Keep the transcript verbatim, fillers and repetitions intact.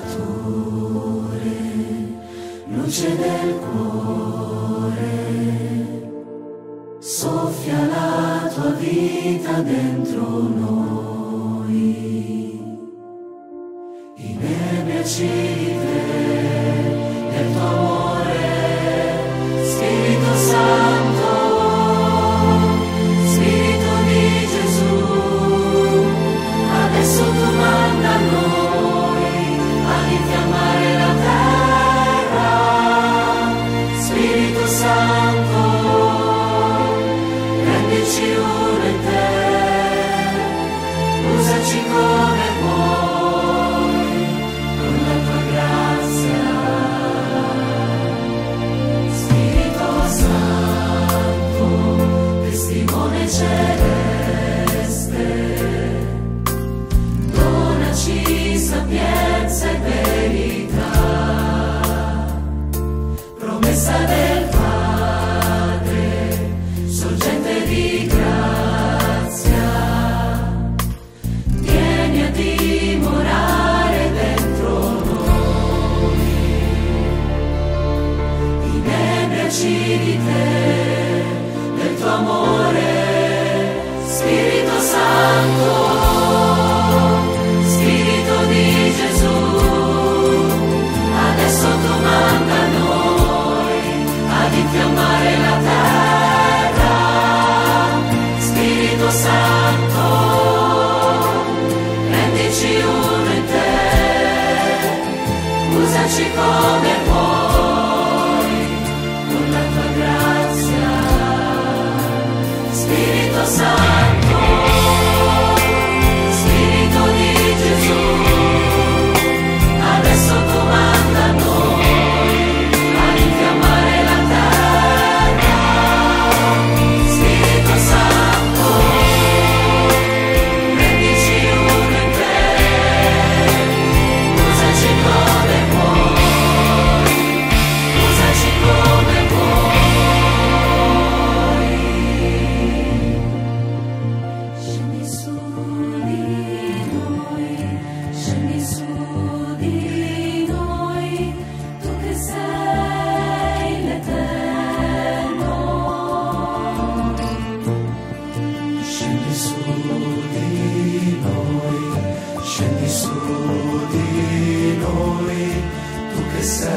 creatore, luce del cuore, soffia la tua vita dentro noi, inebriaci di te, del tuo amore, Spirito Santo, Spirito di Gesù, adesso tu manda a noi ad infiammare la terra. Spirito Santo, rendici uno in te, usaci come vuoi, con la tua grazia. Spirito Santo, testimone celeste, donaci sapienza e verità, promessa del Padre, sorgente di grazia, vieni a dimorare dentro noi, inebriaci di te, del tuo amore, Spirito Santo, Spirito di Gesù, adesso tu manda a noi ad infiammare la terra. Spirito Santo, rendici uno in te, usaci come vuoi, con la tua grazia. Spirito Santo, Spirito di Gesù, adesso tu manda a noi ad infiammare la terra. Spirito Santo, rendici uno in te, usaci come vuoi, usaci come vuoi. Scendi su di noi, scendi su di noi, tu che sei l'Eterno. Scendi su di noi, scendi su di noi, tu che sei